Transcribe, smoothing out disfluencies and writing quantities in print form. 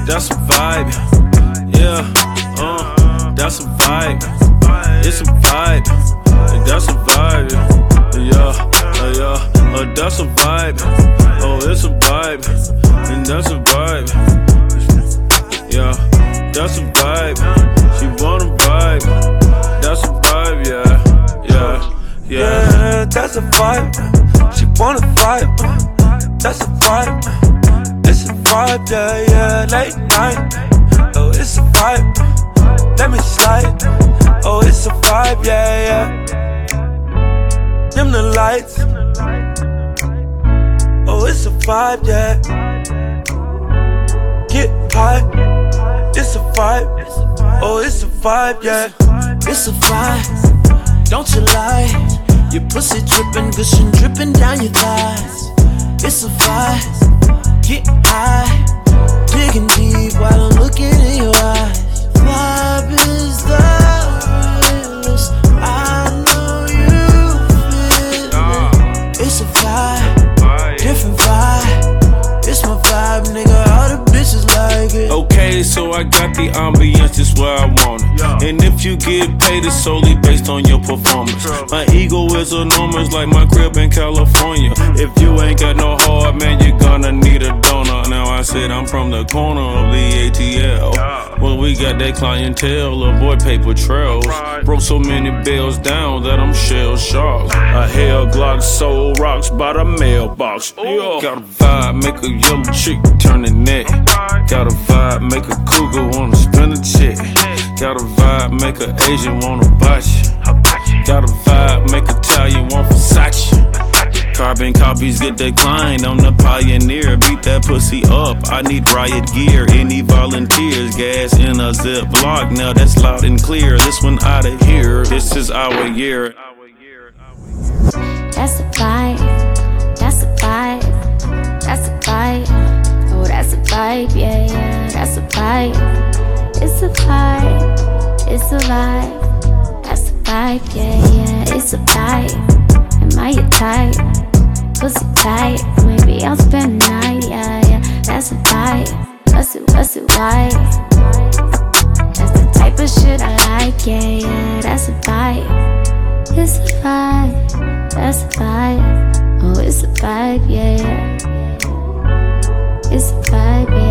that's a vibe. Yeah, that's a vibe. It's a vibe. That's a vibe. Yeah, that's a vibe. Oh, it's a vibe. And that's a vibe. Yeah, that's a vibe. She want a vibe. That's a vibe, yeah, that's a vibe. She want a vibe. That's a vibe. It's a vibe, yeah, late night. Oh, it's a vibe. Let me slide. Oh, it's a vibe, yeah. Dim the lights. Oh, it's a vibe, yeah. Get high. It's a vibe. Oh, it's a vibe, yeah. It's a vibe. Don't you lie. Your pussy drippin', gushing, drippin' down your thighs. It's a vibe. Get high. Digging deep while I'm looking in your eyes. Vibe is the realest. I know you feel it. It's a vibe. Different vibe. It's my vibe, nigga. All the bitches like it. Okay, so I got the ambience just where I want it. And if you get paid, it's solely based on your performance. My ego is enormous like my crib in California. If you ain't got no heart, man, you're gonna need a donor. Now I said I'm from the corner of the ATL. Well, we got that clientele, avoid paper trails. Broke so many bills down that I'm shell-shocked. A hell Glock sold rocks by the mailbox. Got a vibe, make a yellow chick turn the neck. Got a vibe, make a cougar wanna spend a check. Got a vibe, make a Asian wanna botch you. Got a vibe, make Italian want Versace. Carbon copies get declined, I'm the pioneer. Beat that pussy up, I need riot gear. Any volunteers, gas in a zip block. Now that's loud and clear, this one out of here. This is our year. That's a vibe, that's a vibe, that's a vibe. Oh, that's a vibe, yeah, that's a vibe. It's a vibe, it's a vibe. That's a vibe, yeah, it's a vibe. Am I your type? Pussy tight, maybe I'll spend the night, yeah, that's a vibe. What's it, why? That's the type of shit I like, yeah, that's a vibe. It's a vibe, that's a vibe. Oh, it's a vibe, yeah. It's a vibe, yeah.